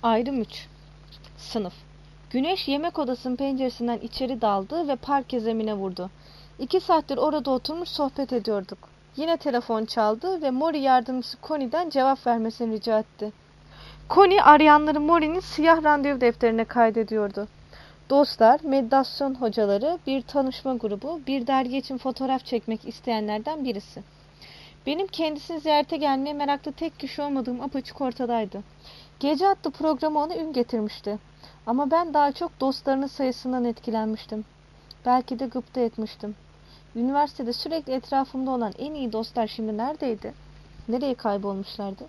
Ayrım 3. Sınıf. Güneş yemek odasının penceresinden içeri daldı ve parke zemine vurdu. 2 saattir orada oturmuş sohbet ediyorduk. Yine telefon çaldı ve Mori yardımcısı Connie'den cevap vermesini rica etti. Connie arayanları Mori'nin siyah randevu defterine kaydediyordu. Dostlar, meditasyon hocaları, bir tanışma grubu, bir dergi için fotoğraf çekmek isteyenlerden birisi. Benim kendisini ziyarete gelmeye meraklı tek kişi olmadığım apaçık ortadaydı. Gece adlı programı ona ün getirmişti. Ama ben daha çok dostlarının sayısından etkilenmiştim. Belki de gıpta etmiştim. Üniversitede sürekli etrafımda olan en iyi dostlar şimdi neredeydi? Nereye kaybolmuşlardı?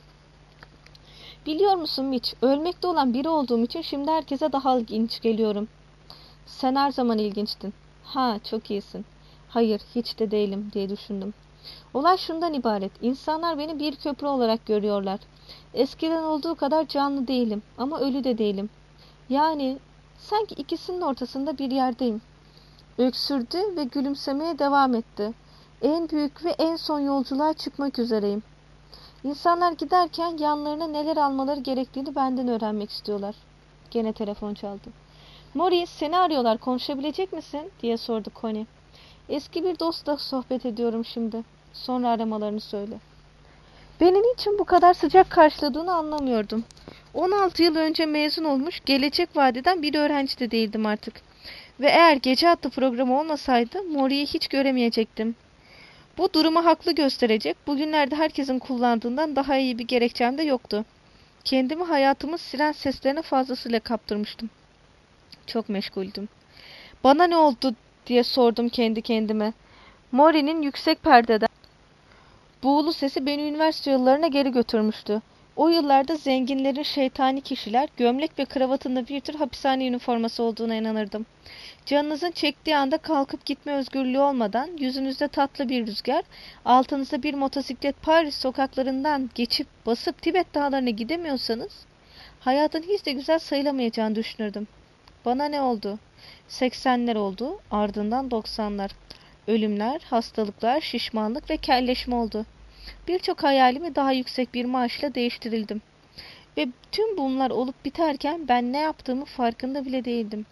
Biliyor musun Mitch, ölmekte olan biri olduğum için şimdi herkese daha ilginç geliyorum. Sen her zaman ilginçtin. Ha, çok iyisin. Hayır, hiç de değilim diye düşündüm. Olay şundan ibaret. İnsanlar beni bir köprü olarak görüyorlar. Eskiden olduğu kadar canlı değilim ama ölü de değilim. Yani sanki ikisinin ortasında bir yerdeyim. Öksürdü ve gülümsemeye devam etti. En büyük ve en son yolculuğa çıkmak üzereyim. İnsanlar giderken yanlarına neler almaları gerektiğini benden öğrenmek istiyorlar. Gene telefon çaldı. Maurice, seni arıyorlar, konuşabilecek misin? Diye sordu Connie. Eski bir dostla sohbet ediyorum şimdi. Sonra aramalarını söyle. Beni niçin bu kadar sıcak karşıladığını anlamıyordum. 16 yıl önce mezun olmuş, gelecek vadeden bir öğrenci de değildim artık. Ve eğer gece adlı programı olmasaydı Mori'yi hiç göremeyecektim. Bu durumu haklı gösterecek, bugünlerde herkesin kullandığından daha iyi bir gerekçem de yoktu. Kendimi hayatımın siren seslerine fazlasıyla kaptırmıştım. Çok meşguldüm. Bana ne oldu diye sordum kendi kendime. Mori'nin yüksek perdeden buğulu sesi beni üniversite yıllarına geri götürmüştü. O yıllarda zenginlerin şeytani kişiler, gömlek ve kravatında bir tür hapishane üniforması olduğuna inanırdım. Canınızın çektiği anda kalkıp gitme özgürlüğü olmadan, yüzünüzde tatlı bir rüzgar, altınızda bir motosiklet Paris sokaklarından geçip basıp Tibet dağlarına gidemiyorsanız, hayatın hiç de güzel sayılamayacağını düşünürdüm. Bana ne oldu? 80'ler oldu, ardından 90'lar. Ölümler, hastalıklar, şişmanlık ve kelleşme oldu. Birçok hayalimi daha yüksek bir maaşla değiştirildim. Ve tüm bunlar olup biterken ben ne yaptığımı farkında bile değildim.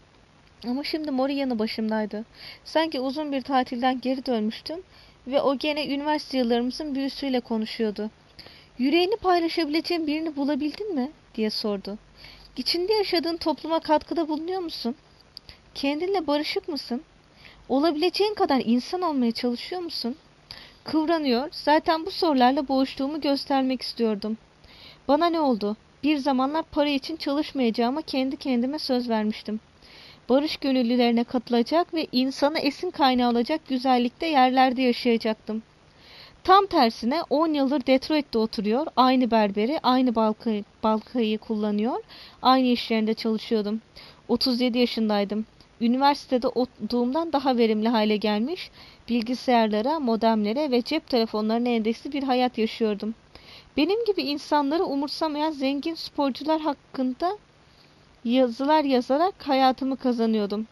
Ama şimdi Mori yanı başımdaydı. Sanki uzun bir tatilden geri dönmüştüm ve o gene üniversite yıllarımızın büyüsüyle konuşuyordu. Yüreğini paylaşabileceğin birini bulabildin mi? Diye sordu. İçinde yaşadığın topluma katkıda bulunuyor musun? Kendinle barışık mısın? Olabileceğin kadar insan olmaya çalışıyor musun? Kıvranıyor, zaten bu sorularla boğuştuğumu göstermek istiyordum. Bana ne oldu? Bir zamanlar para için çalışmayacağıma kendi kendime söz vermiştim. Barış gönüllülerine katılacak ve insanı esin kaynağı olacak güzellikte yerlerde yaşayacaktım. Tam tersine 10 yıldır Detroit'te oturuyor, aynı berberi, aynı balkayı kullanıyor, aynı iş yerinde çalışıyordum. 37 yaşındaydım. Üniversitede olduğumdan daha verimli hale gelmiş, bilgisayarlara, modemlere ve cep telefonlarına endeksli bir hayat yaşıyordum. Benim gibi insanları umursamayan zengin sporcular hakkında yazılar yazarak hayatımı kazanıyordum.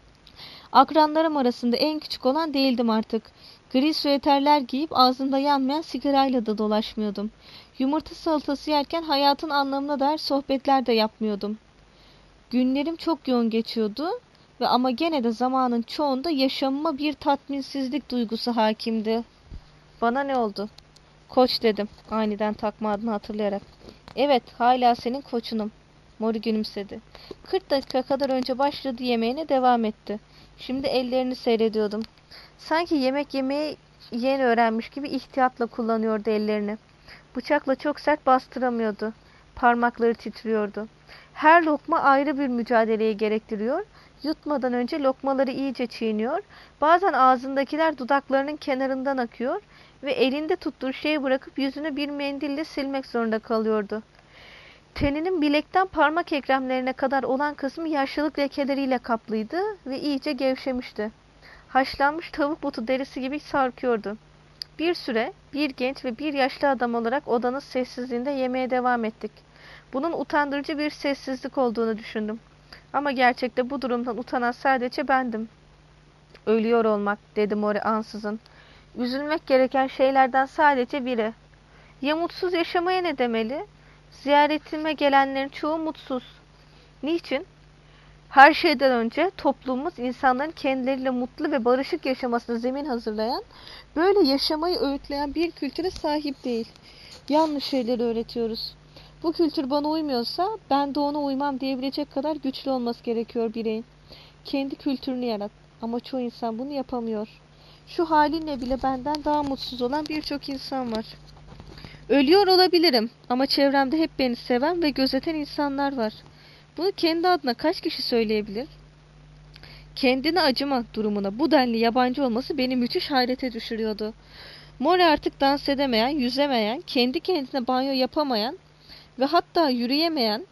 Akranlarım arasında en küçük olan değildim artık. Gri süveterler giyip ağzında yanmayan sigarayla da dolaşmıyordum. Yumurta salatası yerken hayatın anlamına dair sohbetler de yapmıyordum. Günlerim çok yoğun geçiyordu ve ama gene de zamanın çoğunda yaşamıma bir tatminsizlik duygusu hakimdi. Bana ne oldu? Koç dedim, aniden takma adını hatırlayarak. Evet, hala senin koçunum. Mori gülümsedi. 40 dakika kadar önce başladı, yemeğine devam etti. Şimdi ellerini seyrediyordum. Sanki yemek yemeyi yeni öğrenmiş gibi ihtiyatla kullanıyordu ellerini. Bıçakla çok sert bastıramıyordu. Parmakları titriyordu. Her lokma ayrı bir mücadeleyi gerektiriyor. Yutmadan önce lokmaları iyice çiğniyor. Bazen ağzındakiler dudaklarının kenarından akıyor ve elinde tuttuğu şeyi bırakıp yüzünü bir mendille silmek zorunda kalıyordu. Teninin bilekten parmak ekremlerine kadar olan kısmı yaşlılık lekeleriyle kaplıydı ve iyice gevşemişti. Haşlanmış tavuk butu derisi gibi sarkıyordu. Bir süre bir genç ve bir yaşlı adam olarak odanın sessizliğinde yemeye devam ettik. Bunun utandırıcı bir sessizlik olduğunu düşündüm. Ama gerçekte bu durumdan utanan sadece bendim. Ölüyor olmak, dedi Mori ansızın. Üzülmek gereken şeylerden sadece biri. Ya mutsuz yaşamaya ne demeli? Ziyaretime gelenlerin çoğu mutsuz. Niçin? Her şeyden önce toplumumuz insanların kendileriyle mutlu ve barışık yaşamasına zemin hazırlayan, böyle yaşamayı öğütleyen bir kültüre sahip değil. Yanlış şeyleri öğretiyoruz. Bu kültür bana uymuyorsa ben de ona uymam diyebilecek kadar güçlü olması gerekiyor bireyin. Kendi kültürünü yarat. Ama çoğu insan bunu yapamıyor. Şu halinle bile benden daha mutsuz olan birçok insan var. Ölüyor olabilirim ama çevremde hep beni seven ve gözeten insanlar var. Bunu kendi adına kaç kişi söyleyebilir? Kendine acıma durumuna bu denli yabancı olması beni müthiş hayrete düşürüyordu. Mori artık dans edemeyen, yüzemeyen, kendi kendine banyo yapamayan ve hatta yürüyemeyen,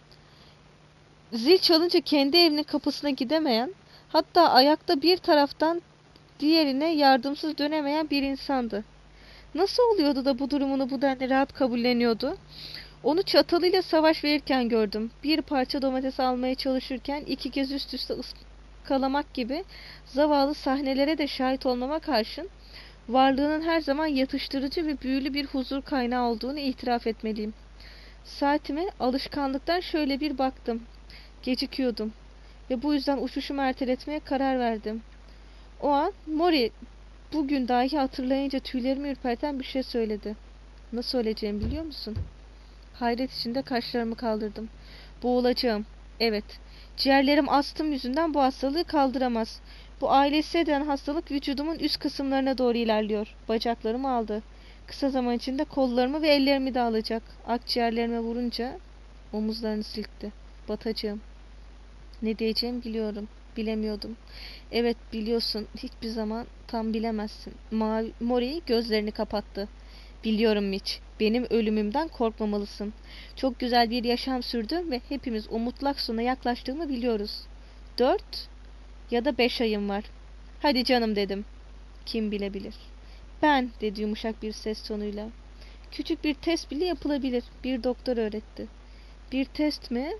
zil çalınca kendi evinin kapısına gidemeyen, hatta ayakta bir taraftan diğerine yardımsız dönemeyen bir insandı. Nasıl oluyordu da bu durumunu bu denli rahat kabulleniyordu? Onu çatalıyla savaş verirken gördüm. Bir parça domates almaya çalışırken iki kez üst üste ıskalamak gibi zavallı sahnelere de şahit olmama karşın varlığının her zaman yatıştırıcı ve büyülü bir huzur kaynağı olduğunu itiraf etmeliyim. Saatime alışkanlıktan şöyle bir baktım. Gecikiyordum ve bu yüzden uçuşumu erteletmeye karar verdim. O an Mori bugün dahi hatırlayınca tüylerimi ürperten bir şey söyledi. Nasıl söyleyeceğimi biliyor musun? Hayret içinde kaşlarımı kaldırdım. Boğulacağım. Evet. Ciğerlerim astım yüzünden bu hastalığı kaldıramaz. Bu ailesi eden hastalık vücudumun üst kısımlarına doğru ilerliyor. Bacaklarımı aldı. Kısa zaman içinde kollarımı ve ellerimi de alacak. Akciğerlerime vurunca omuzlarını silkti. Batacağım. Ne diyeceğimi biliyorum. Bilemiyordum. Evet biliyorsun. Hiçbir zaman tam bilemezsin. Mori gözlerini kapattı. Biliyorum Mitch. Benim ölümümden korkmamalısın. Çok güzel bir yaşam sürdüm ve hepimiz o mutlak sona yaklaştığımı biliyoruz. 4 ya da 5 ayım var. Hadi canım dedim. Kim bilebilir. Ben dedi yumuşak bir ses tonuyla. Küçük bir test bile yapılabilir. Bir doktor öğretti. Bir test mi?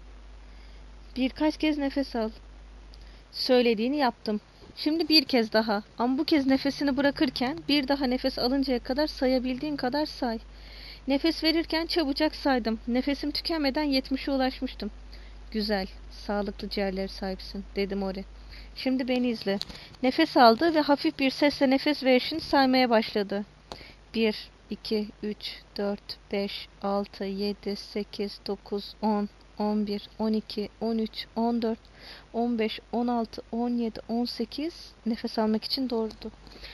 Birkaç kez nefes al. Söylediğini yaptım. Şimdi bir kez daha. Ama bu kez nefesini bırakırken bir daha nefes alıncaya kadar sayabildiğin kadar say. Nefes verirken çabucak saydım. Nefesim tükenmeden 70'e ulaşmıştım. Güzel, sağlıklı ciğerlere sahipsin, dedi Mori. Şimdi beni izle. Nefes aldı ve hafif bir sesle nefes verişini saymaya başladı. 1, 2, 3, 4, 5, 6, 7, 8, 9, 10, 11, 12, 13, 14, 15, 16, 17, 18 nefes almak için doğruldu.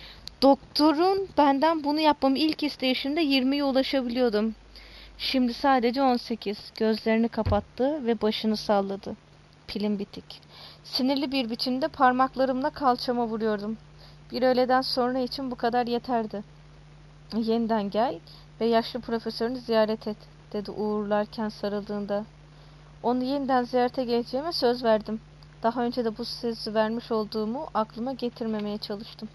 Doktorun benden bunu yapmamı ilk isteyişinde 20'ye ulaşabiliyordum. Şimdi sadece 18. Gözlerini kapattı ve başını salladı. Pilim bitik. Sinirli bir biçimde parmaklarımla kalçama vuruyordum. Bir öğleden sonra için bu kadar yeterdi. Yeniden gel ve yaşlı profesörünü ziyaret et, dedi uğurlarken sarıldığında. Onu yeniden ziyarete geleceğime söz verdim. Daha önce de bu sözü vermiş olduğumu aklıma getirmemeye çalıştım.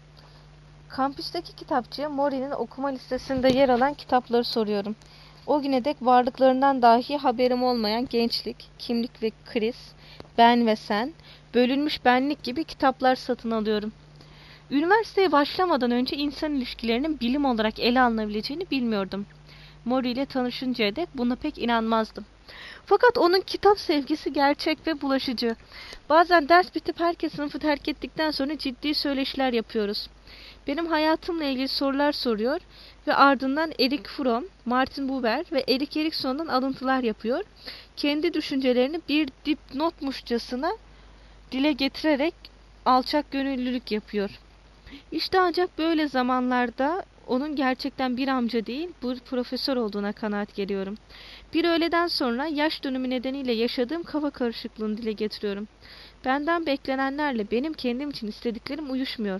Kampüsteki kitapçıya Mori'nin okuma listesinde yer alan kitapları soruyorum. O güne dek varlıklarından dahi haberim olmayan Gençlik, Kimlik ve Kriz, Ben ve Sen, Bölünmüş Benlik gibi kitaplar satın alıyorum. Üniversiteye başlamadan önce insan ilişkilerinin bilim olarak ele alınabileceğini bilmiyordum. Mori ile tanışıncaya dek buna pek inanmazdım. Fakat onun kitap sevgisi gerçek ve bulaşıcı. Bazen ders bitip herkes sınıfı terk ettikten sonra ciddi söyleşiler yapıyoruz. Benim hayatımla ilgili sorular soruyor ve ardından Erich Fromm, Martin Buber ve Erik Erikson'dan alıntılar yapıyor. Kendi düşüncelerini bir dipnotmuşçasına dile getirerek alçak gönüllülük yapıyor. İşte ancak böyle zamanlarda onun gerçekten bir amca değil, bir profesör olduğuna kanaat geliyorum. Bir öğleden sonra yaş dönümü nedeniyle yaşadığım kafa karışıklığını dile getiriyorum. Benden beklenenlerle benim kendim için istediklerim uyuşmuyor.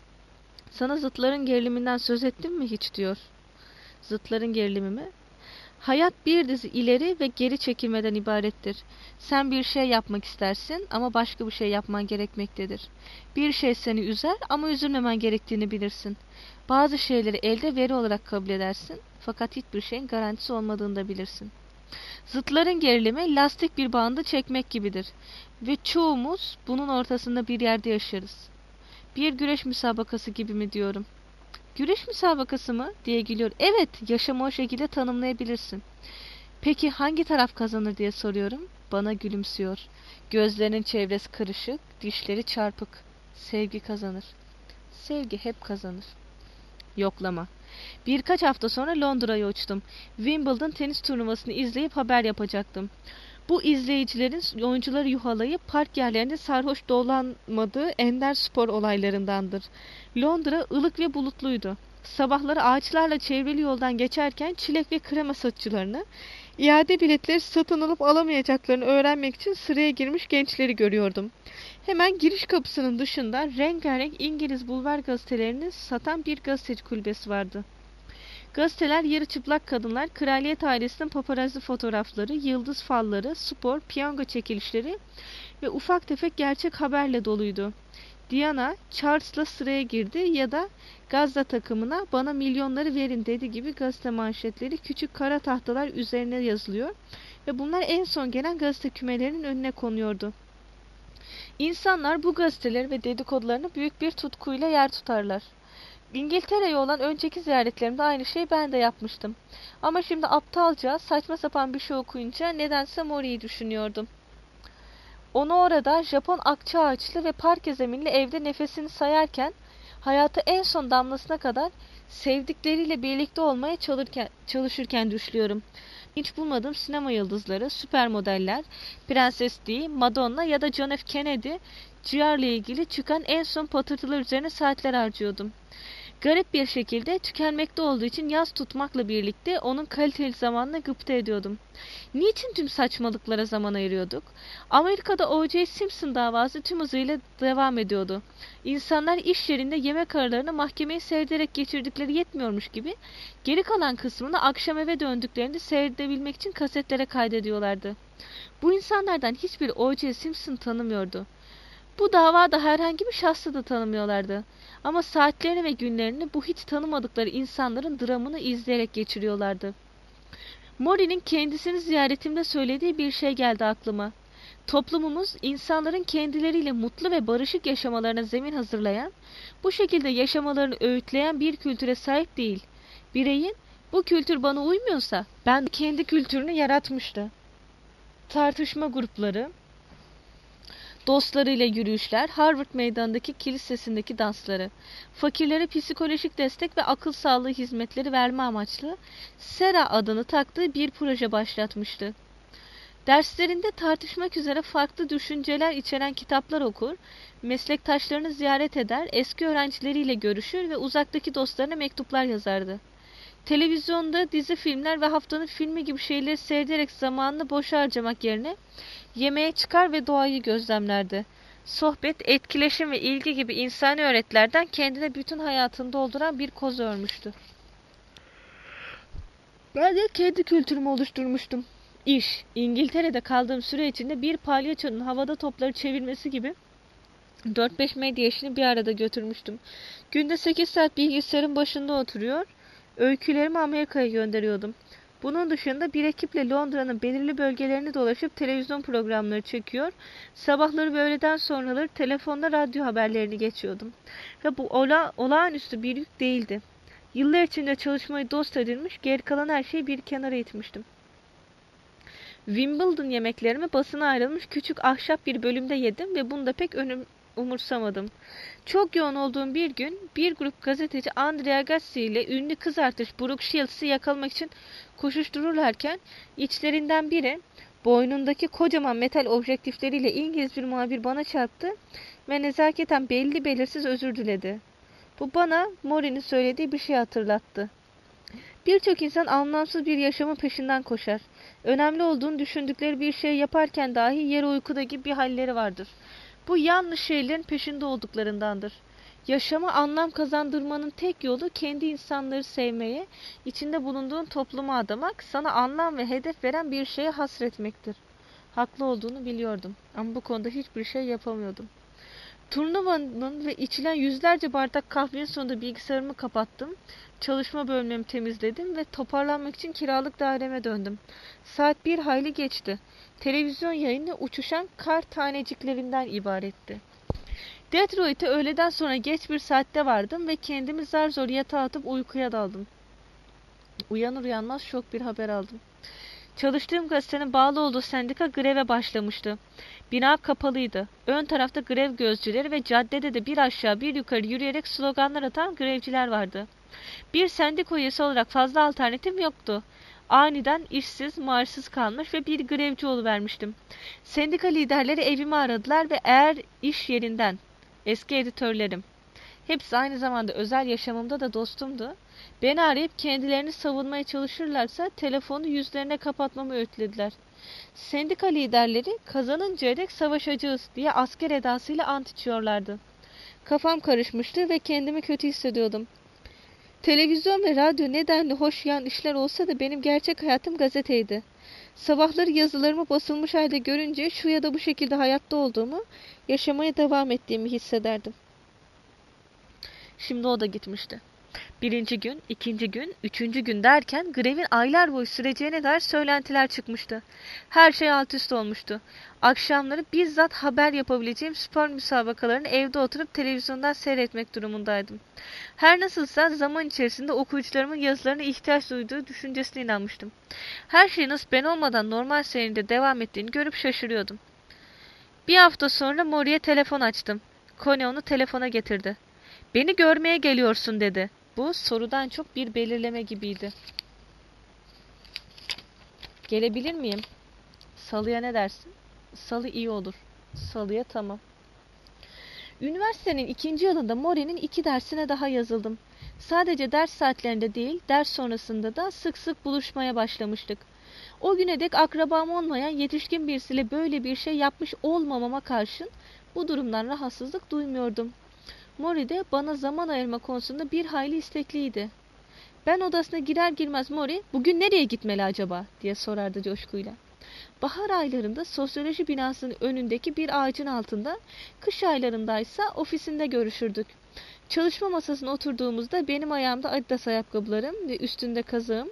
Sana zıtların geriliminden söz ettim mi hiç diyor. Zıtların gerilimi mi? Hayat bir dizi ileri ve geri çekilmeden ibarettir. Sen bir şey yapmak istersin ama başka bir şey yapman gerekmektedir. Bir şey seni üzer ama üzülmemen gerektiğini bilirsin. Bazı şeyleri elde veri olarak kabul edersin fakat hiçbir şeyin garantisi olmadığını da bilirsin. Zıtların gerilimi lastik bir bandı çekmek gibidir ve çoğumuz bunun ortasında bir yerde yaşarız. Bir güreş müsabakası gibi mi diyorum. Güreş müsabakası mı? Diye gülüyor. Evet, yaşamı o şekilde tanımlayabilirsin. Peki hangi taraf kazanır diye soruyorum. Bana gülümsüyor. Gözlerinin çevresi kırışık, dişleri çarpık. Sevgi kazanır. Sevgi hep kazanır. Yoklama. Birkaç hafta sonra Londra'ya uçtum. Wimbledon tenis turnuvasını izleyip haber yapacaktım. Bu izleyicilerin oyuncuları yuhalayıp park yerlerinde sarhoş dolanmadığı ender spor olaylarındandır. Londra ılık ve bulutluydu. Sabahları ağaçlarla çevrili yoldan geçerken çilek ve krema satışçılarını, iade biletleri satın alıp alamayacaklarını öğrenmek için sıraya girmiş gençleri görüyordum. Hemen giriş kapısının dışında rengarenk İngiliz bulvar gazetelerini satan bir gazeteci kulübesi vardı. Gazeteler yarı çıplak kadınlar, kraliyet ailesinin paparazzi fotoğrafları, yıldız falları, spor, piyango çekilişleri ve ufak tefek gerçek haberle doluydu. Diana, Charles'la sıraya girdi ya da Gazze takımına bana milyonları verin dedi gibi gazete manşetleri küçük kara tahtalar üzerine yazılıyor ve bunlar en son gelen gazete kümelerinin önüne konuyordu. İnsanlar bu gazeteleri ve dedikodularını büyük bir tutkuyla yer tutarlar. İngiltere'ye olan önceki ziyaretlerimde aynı şeyi ben de yapmıştım. Ama şimdi aptalca, saçma sapan bir şey okuyunca nedense Mori'yi düşünüyordum. Onu orada Japon akça ağaçlı ve parke zeminli evde nefesini sayarken, hayatı en son damlasına kadar sevdikleriyle birlikte olmaya çalışırken düşlüyorum. Hiç bulmadığım sinema yıldızları, süper modeller, Prenses Di, Madonna ya da John F. Kennedy, GR ile ilgili çıkan en son patırtılar üzerine saatler harcıyordum. Garip bir şekilde tükenmekte olduğu için yas tutmakla birlikte onun kaliteli zamanını gıpta ediyordum. Niçin tüm saçmalıklara zaman ayırıyorduk? Amerika'da O.J. Simpson davası tüm hızıyla devam ediyordu. İnsanlar iş yerinde yemek aralarını mahkemeyi seyrederek geçirdikleri yetmiyormuş gibi geri kalan kısmını akşam eve döndüklerinde seyredebilmek için kasetlere kaydediyorlardı. Bu insanlardan hiçbiri O.J. Simpson tanımıyordu. Bu davada herhangi bir şahsı da tanımıyorlardı. Ama saatlerini ve günlerini bu hiç tanımadıkları insanların dramını izleyerek geçiriyorlardı. Mori'nin kendisini ziyaretimde söylediği bir şey geldi aklıma. Toplumumuz insanların kendileriyle mutlu ve barışık yaşamalarına zemin hazırlayan, bu şekilde yaşamalarını öğütleyen bir kültüre sahip değil. Bireyin, bu kültür bana uymuyorsa ben kendi kültürünü yaratmıştı. Tartışma grupları, dostlarıyla yürüyüşler, Harvard Meydanı'ndaki kilisesindeki dansları, fakirlere psikolojik destek ve akıl sağlığı hizmetleri verme amaçlı SERA adını taktığı bir proje başlatmıştı. Derslerinde tartışmak üzere farklı düşünceler içeren kitaplar okur, meslektaşlarını ziyaret eder, eski öğrencileriyle görüşür ve uzaktaki dostlarına mektuplar yazardı. Televizyonda dizi filmler ve haftanın filmi gibi şeyleri seyrederek zamanını boş harcamak yerine yemeğe çıkar ve doğayı gözlemlerdi. Sohbet, etkileşim ve ilgi gibi insani öğretilerden kendine bütün hayatını dolduran bir koz örmüştü. Ben de kendi kültürümü oluşturmuştum. İş, İngiltere'de kaldığım süre içinde bir palyaçonun havada topları çevirmesi gibi 4-5 medya işini bir arada götürmüştüm. Günde 8 saat bilgisayarın başında oturuyor, öykülerimi Amerika'ya gönderiyordum. Bunun dışında bir ekiple Londra'nın belirli bölgelerini dolaşıp televizyon programları çekiyor, sabahları ve öğleden sonraları telefonda radyo haberlerini geçiyordum. Ve bu olağanüstü bir yük değildi. Yıllar içinde çalışmayı dost edinmiş, geri kalan her şeyi bir kenara itmiştim. Wimbledon yemeklerimi basına ayrılmış küçük ahşap bir bölümde yedim ve bunu da pek umursamadım. Çok yoğun olduğum bir gün bir grup gazeteci Andrea Gassi ile ünlü kız artış Brooke Shields'ı yakalamak için koşuştururlarken içlerinden biri boynundaki kocaman metal objektifleriyle İngiliz bir muhabir bana çarptı ve nezaketen belli belirsiz özür diledi. Bu bana Mori'nin söylediği bir şey hatırlattı. Birçok insan anlamsız bir yaşamın peşinden koşar. Önemli olduğunu düşündükleri bir şey yaparken dahi yarı uykuda gibi bir halleri vardır. Bu yanlış şeylerin peşinde olduklarındandır. Yaşama anlam kazandırmanın tek yolu kendi insanları sevmeye, içinde bulunduğun topluma adamak, sana anlam ve hedef veren bir şeye hasretmektir. Haklı olduğunu biliyordum ama bu konuda hiçbir şey yapamıyordum. Turnuvanın ve içilen yüzlerce bardak kahvenin sonunda bilgisayarımı kapattım. Çalışma bölmemi temizledim ve toparlanmak için kiralık daireme döndüm. Saat bir hayli geçti. Televizyon yayını uçuşan kar taneciklerinden ibaretti. Detroit'e öğleden sonra geç bir saatte vardım ve kendimi zar zor yatağa atıp uykuya daldım. Uyanır uyanmaz şok bir haber aldım. Çalıştığım gazetenin bağlı olduğu sendika greve başlamıştı. Bina kapalıydı. Ön tarafta grev gözcüleri ve caddede de bir aşağı bir yukarı yürüyerek sloganlar atan grevciler vardı. Bir sendika üyesi olarak fazla alternatif yoktu. Aniden işsiz, maaşsız kalmış ve bir grevci oluvermiştim. Sendika liderleri evimi aradılar ve eğer iş yerinden, eski editörlerim, hepsi aynı zamanda özel yaşamımda da dostumdu, beni arayıp kendilerini savunmaya çalışırlarsa telefonu yüzlerine kapatmamı öğütlediler. Sendika liderleri kazanıncaya dek savaşacağız diye asker edasıyla ant içiyorlardı. Kafam karışmıştı ve kendimi kötü hissediyordum. Televizyon ve radyo nedenli hoş yan işler olsa da benim gerçek hayatım gazeteydi. Sabahları yazılarımı basılmış halde görünce şu ya da bu şekilde hayatta olduğumu, yaşamaya devam ettiğimi hissederdim. Şimdi o da gitmişti. Birinci gün, ikinci gün, üçüncü gün derken grevin aylar boyu süreceğine dair söylentiler çıkmıştı. Her şey alt üst olmuştu. Akşamları bizzat haber yapabileceğim spor müsabakalarını evde oturup televizyondan seyretmek durumundaydım. Her nasılsa zaman içerisinde okuyucularımın yazılarına ihtiyaç duyduğu düşüncesine inanmıştım. Her şey nasıl ben olmadan normal seyrinde devam ettiğini görüp şaşırıyordum. Bir hafta sonra Mori'ye telefon açtım. Connie onu telefona getirdi. "Beni görmeye geliyorsun," dedi. Bu sorudan çok bir belirleme gibiydi. "Gelebilir miyim? Salıya ne dersin?" "Salı iyi olur." "Salıya tamam." Üniversitenin 2. yılında Mori'nin 2 dersine daha yazıldım. Sadece ders saatlerinde değil, ders sonrasında da sık sık buluşmaya başlamıştık. O güne dek akrabam olmayan yetişkin birisiyle böyle bir şey yapmış olmamama karşın bu durumdan rahatsızlık duymuyordum. Mori de bana zaman ayırma konusunda bir hayli istekliydi. Ben odasına girer girmez Mori, "Bugün nereye gitmeli acaba?" diye sorardı coşkuyla. Bahar aylarında sosyoloji binasının önündeki bir ağacın altında, kış aylarındaysa ofisinde görüşürdük. Çalışma masasına oturduğumuzda benim ayağımda Adidas ayakkabılarım ve üstünde kazağım,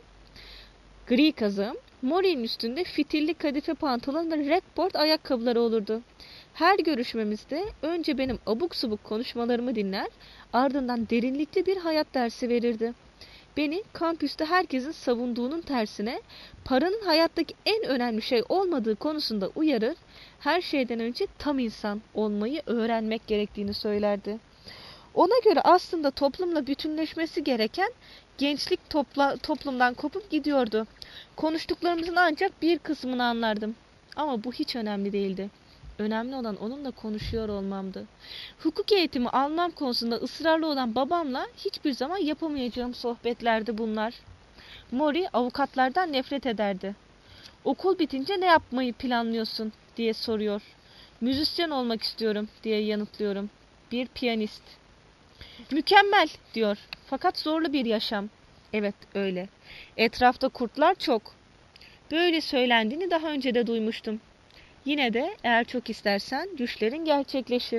gri kazağım, Mori'nin üstünde fitilli kadife pantolon ve rekboard ayakkabıları olurdu. Her görüşmemizde önce benim abuk subuk konuşmalarımı dinler, ardından derinlikli bir hayat dersi verirdi. Beni kampüste herkesin savunduğunun tersine paranın hayattaki en önemli şey olmadığı konusunda uyarır, her şeyden önce tam insan olmayı öğrenmek gerektiğini söylerdi. Ona göre aslında toplumla bütünleşmesi gereken gençlik toplumdan kopup gidiyordu. Konuştuklarımızın ancak bir kısmını anlardım. Ama bu hiç önemli değildi. Önemli olan onunla konuşuyor olmamdı. Hukuk eğitimi almam konusunda ısrarlı olan babamla hiçbir zaman yapamayacağım sohbetlerdi bunlar. Mori avukatlardan nefret ederdi. "Okul bitince ne yapmayı planlıyorsun?" diye soruyor. "Müzisyen olmak istiyorum," diye yanıtlıyorum. "Bir piyanist." "Mükemmel," diyor. "Fakat zorlu bir yaşam." "Evet, öyle. Etrafta kurtlar çok." Böyle söylendiğini daha önce de duymuştum. Yine de eğer çok istersen düşlerin gerçekleşir.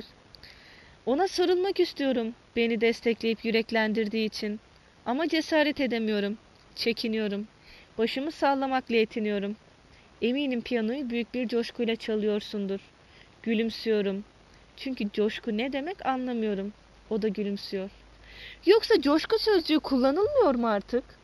Ona sarılmak istiyorum, beni destekleyip yüreklendirdiği için. Ama cesaret edemiyorum. Çekiniyorum. Başımı sallamakla yetiniyorum. Eminim piyanoyu büyük bir coşkuyla çalıyorsundur. Gülümsüyorum. Çünkü coşku ne demek anlamıyorum. O da gülümsüyor. Yoksa coşku sözcüğü kullanılmıyor mu artık?